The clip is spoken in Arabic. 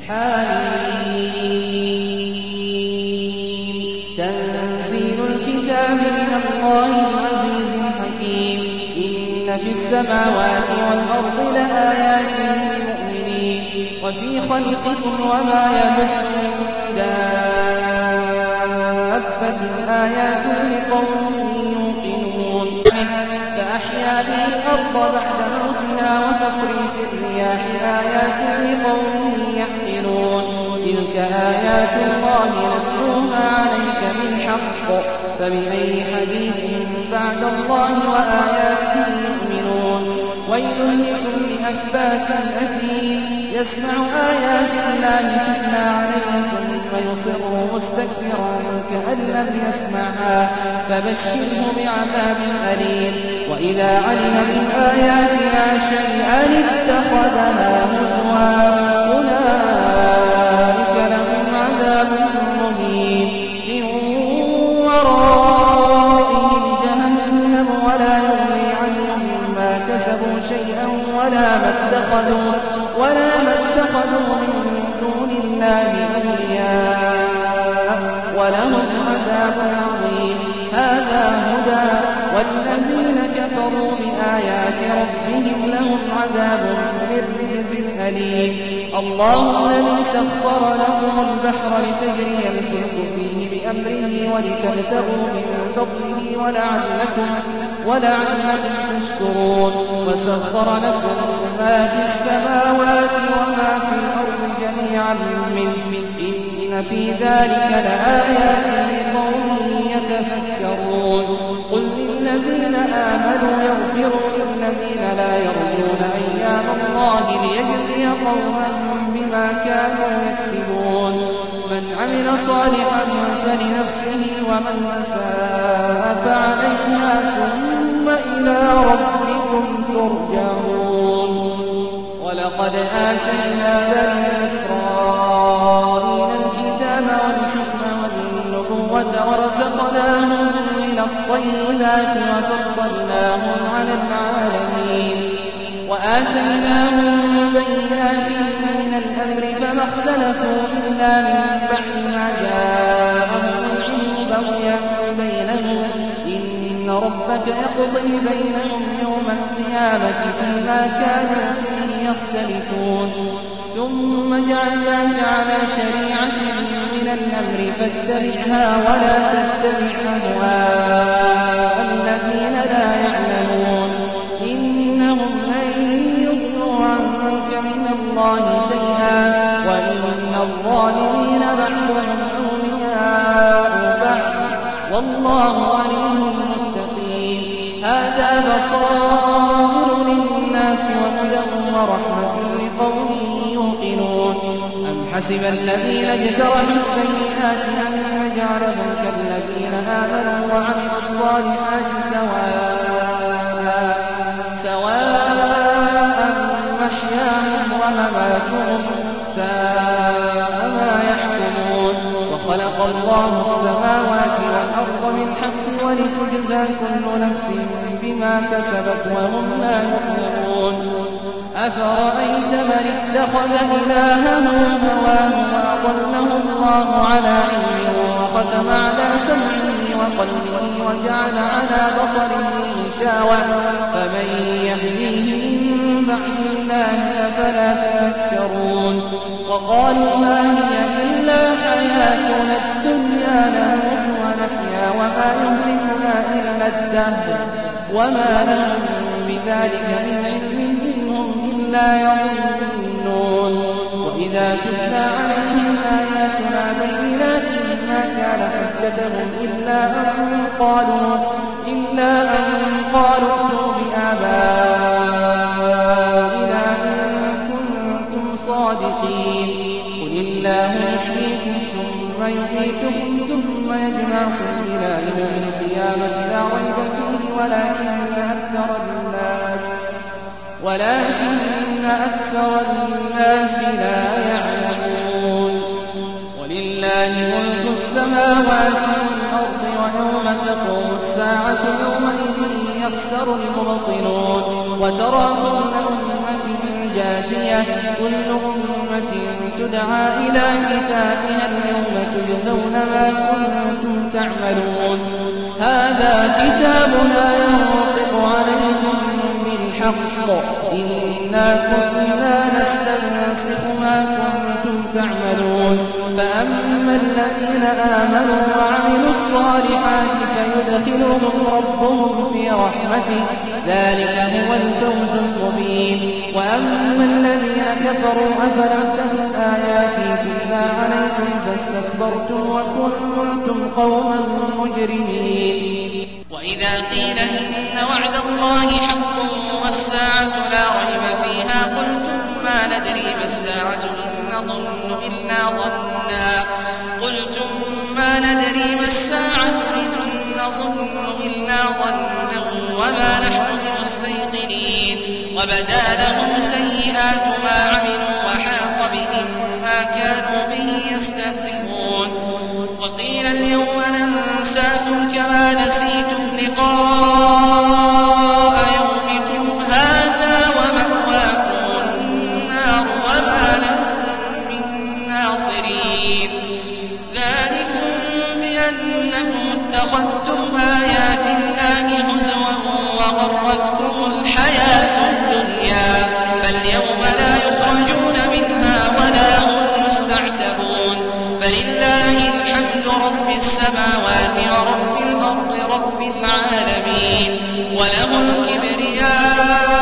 حميم تنزيل الكتاب من الله العزيز الحكيم إن في السماوات والأرض لآيات للمؤمنين وفي خلقكم وما يبث من دابة آيات لقوم يوقنون فأحيا به الأرض بعد موتها وتصريف الرياح آيات لقوم يعقلون تلك آيات الله نتلوها عليك بالحق فبأي حديث بعد الله وآياته يؤمنون ويل لكل أفاك أثيم يسمع آيات الله تتلى عليه ثم يصر مستكبرا كأن لم يسمعها فبشره بعذاب أليم وإذا علم من آياتنا شيئا اتخذها هزوا أولئك لهم عذاب مهين من ورائهم جهنم ولا يغني عنهم ما كسبوا شيئا ولا ما اتخذوا من دون الله أولياء ولهم عذاب عظيم هذا هدى والذين كفروا بآيات ربهم لهم عذاب من رجز أليم الله الذي سخر لكم البحر لتجري الفلك فيه بأمره ولتبتغوا من فضله ولعلكم تشكرون وسخر لكم ما في السماوات وما في الأرض جميعا منه إن في ذلك لآيات لقوم يتفكرون قل للذين آمنوا يغفروا للذين لا يرجون أيام الله ليجزي قوما بما كانوا يكسبون من عمل صالحا فلنفسه ومن أساء فعليها ثم إلى ربكم ترجعون ولقد آتينا بني إسرائيل الكتاب والحكم والنبوة ورزقناهم من الطيبات وفضلناهم على العالمين وآتيناهم بينات من الأمر فما اختلفوا إلا من بعد ما جاءهم العلم بغيا بينهم إن ربك يقضي بينهم يوم القيامة فيما كانوا فيه يختلفون ثم جعلناك على شريعة من الأمر فاتبعها ولا تتبع أهواء الذين لا يعلمون إنهم لن يغنوا عنك من الله شيئا وإن الظالمين بعضهم أولياء بعض والله ولي المتقين هذا بصائر للناس وهدى ورحمة لقوم يوقنون أم حسب الذين اجترحوا السيئات أن نجعلهم كالذين آمنوا وعملوا الصالحات سواء محياهم ومماتهم ساء ما يحكمون وخلق الله السماوات والأرض بالحق ولتجزى كل نفس بما كسبت وهم لا يظلمون أفرأيت من اتخذ إلهه هواه وأضله الله على علم وختم على سمعه وقلبه وجعل على بصره غشاوة فمن يهديه من بعد الله أفلا تذكرون وقالوا ما هي إلا حياتنا الدنيا نموت ونحيا وما يهلكنا إلا الدهر وما لهم بذلك من علم إنهم إلا يظنون وإذا تتلى عليهم آياتنا بينات ما كان حجتهم إلا أن قالوا ائتوا بآبائنا إن كنتم صادقين قل الله يحييكم ثم يميتكم ثم يجمعكم إلى يوم القيامة لا ريب فيه ولكن أكثر الناس لا يعلمون ولله ملك السماوات والأرض ويوم تقوم الساعة يومئذ يخسر المبطلون وترى كل أمة جاثية جاثية كل أمة تدعى إلى كتابها اليوم تجزون ما كنتم تعملون هذا كتابنا ينطق عليكم بالحق إنا كنا نستنسخ ما كنتم تعملون فأما الذين آمنوا وعملوا الصالحات فيدخلهم ربهم في رحمته ذلك هو الفوز المبين وأما الذين كفروا أفلم تكن آياتي تتلى عليكم فاستكبرتم وكنتم قوما مجرمين وإذا قيل إن وعد الله حق والساعة لا ريب فيها قلتم ما ندري ما الساعة إن نظن إلا ظنا وما نحن بمستيقنين وبدا لهم سيئات ما عملوا وحاق بهم ما كانوا به يستهزئون وقيل اليوم ننساكم كما نسيتم لقاء يومكم هذا ومأواكم النار وما لكم من ناصرين ذلكم بأنكم اتخذتم آيات الله هزوا وغرتكم الحياة الدنيا فاليوم لا يخرجون منها ولا هم يستعتبون فلله الحمد رب السماوات ورب الأرض رب العالمين وله الكبرياء